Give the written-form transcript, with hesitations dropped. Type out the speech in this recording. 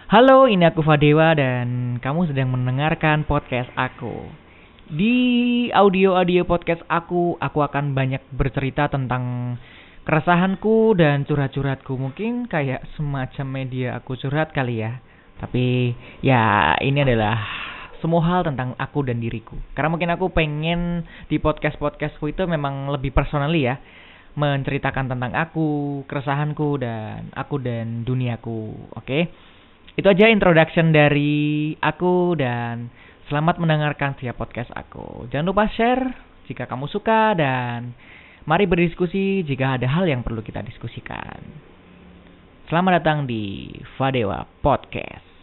Halo, ini aku Fadewa dan kamu sedang mendengarkan podcast aku. Di audio-audio podcast aku akan banyak bercerita tentang keresahanku dan curhat-curhatku. Mungkin kayak semacam media aku curhat kali ya. Tapi ya ini adalah semua hal tentang aku dan diriku. Karena mungkin aku pengen di podcast-podcastku itu memang lebih personally ya, menceritakan tentang aku, keresahanku dan duniaku. Oke. Itu aja introduction dari aku dan selamat mendengarkan setiap podcast aku. Jangan lupa share jika kamu suka dan mari berdiskusi jika ada hal yang perlu kita diskusikan. Selamat datang di Fadewa Podcast.